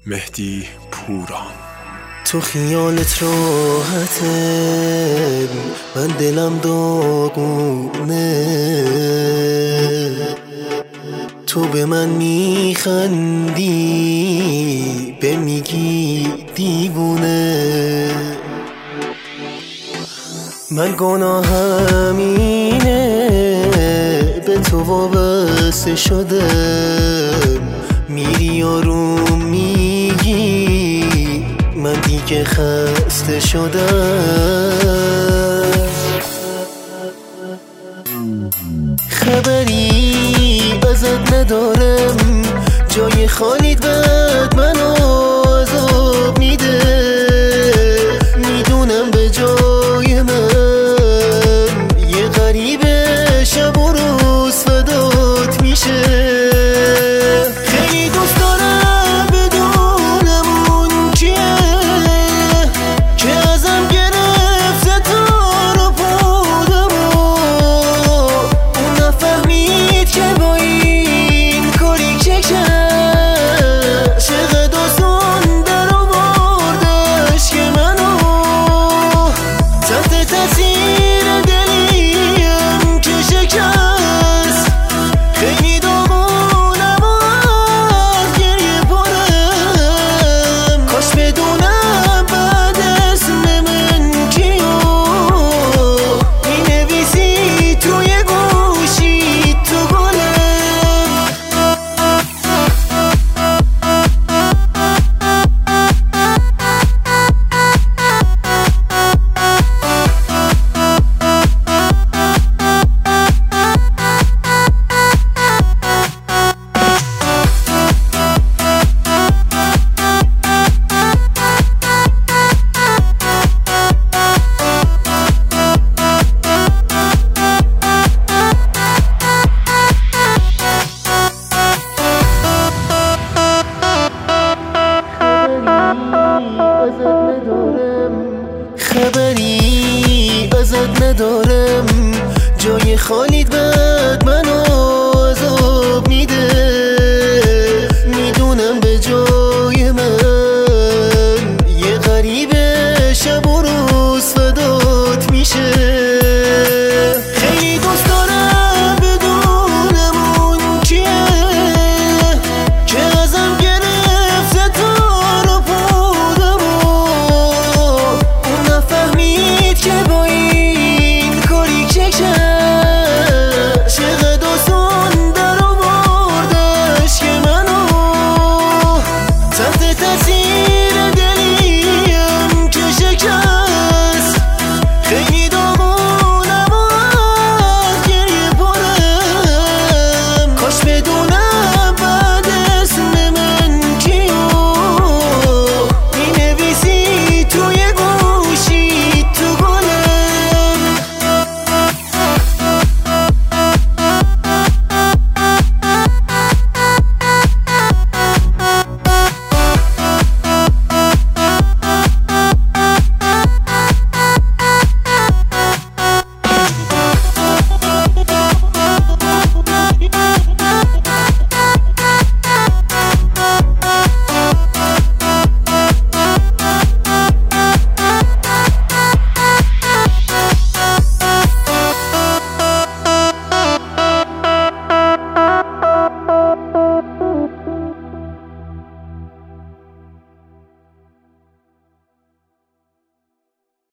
مهدی پوران. تو خیالت راحته، من دلم داغونه. تو به من میخندی، به میگی دیوونه. من گناهم اینه، به تو وابسته شدم. میری آروم میگی، من دیگه خسته شدم. خبری ازت ندارم، جای خالیت بعد منو عذاب میده. میدونم به جای من یه غریبه شب و روز فدات میشه. خیلی دوست دارم بدونم اون چیه که ازم گرفته تا رو پودمو. اون نفهمید که با این کاری چقدر آسون در آوردش که منو تحت تاثیر دلیم که شکست. خیلی داغونم و از گریه پرم، کاش بدونم بعد اسم من کیو مینویسی توی گوشی تو گلم. خبری ازت ندارم، جای خالیت بعد منو عذاب میده. میدونم به جای من یه غریبه شب و روز فدات میشه. خیلی دوست دارم بدونم اون چیه که ازم گرفته تا رو پودمو. اون نفهمید که با این کاری چقدر آسون در آوردش که منو تحت تاثیر